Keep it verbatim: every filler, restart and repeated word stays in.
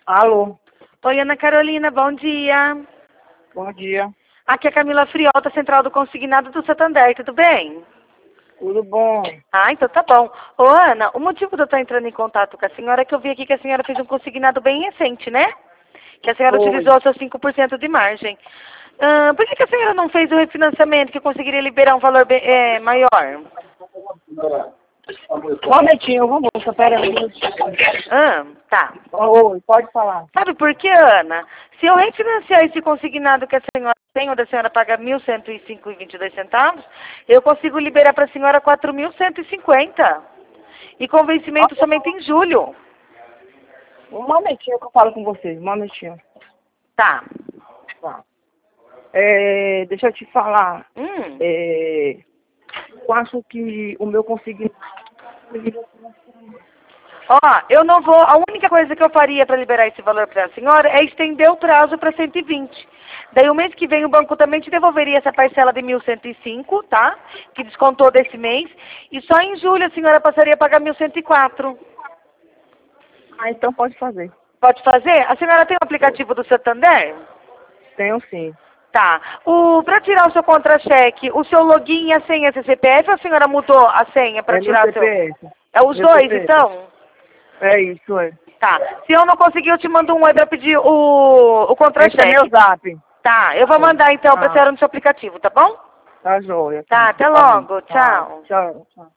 Alô, Oi, Ana Carolina, bom dia. bom dia. Aqui é a Camila Friota, central do consignado do Santander, tudo bem? Tudo bom? Ah, então tá bom. Ô, Ana, o motivo de eu estar entrando em contato com a senhora é que eu vi aqui que a senhora fez um consignado bem recente, né? Que a senhora Oi. utilizou seus cinco por cento de margem. Ah, por que, que a senhora não fez o refinanciamento que eu conseguiria liberar um valor bem, é, maior? Um momentinho, eu vou moça, pera aí. Ah, tá. Oi, pode falar. Sabe por quê, Ana? Se eu refinanciar esse consignado que a senhora tem, onde a senhora paga mil cento e cinco e vinte e dois centavos, eu consigo liberar para a senhora quatro mil cento e cinquenta. E com vencimento somente em julho. Um momentinho que eu falo com vocês, um momentinho. Tá. Tá. É, deixa eu te falar. Hum. É, eu acho que o meu consignado... Ó, eu não vou. A única coisa que eu faria para liberar esse valor para a senhora é estender o prazo para cento e vinte. Daí o mês que vem o banco também te devolveria essa parcela de mil cento e cinco, tá? Que descontou desse mês. E só em julho a senhora passaria a pagar mil cento e quatro. Ah, então pode fazer. Pode fazer? A senhora tem o aplicativo do Santander? Tenho sim. Tá. O para tirar o seu contra-cheque, o seu login e a senha é C P F ou a senhora mudou a senha para É meu tirar seu? C P F. É os Meu dois, C P F. então? É isso, é. Tá. Se eu não conseguir, eu te mando um oi pra pedir o, o Esse é contra-cheque. meu zap. Tá, eu vou mandar então pra Ah, senhora no seu aplicativo, tá bom? tá joia. Tá, até Tá bom. logo. Tá, Tchau. tchau, tchau.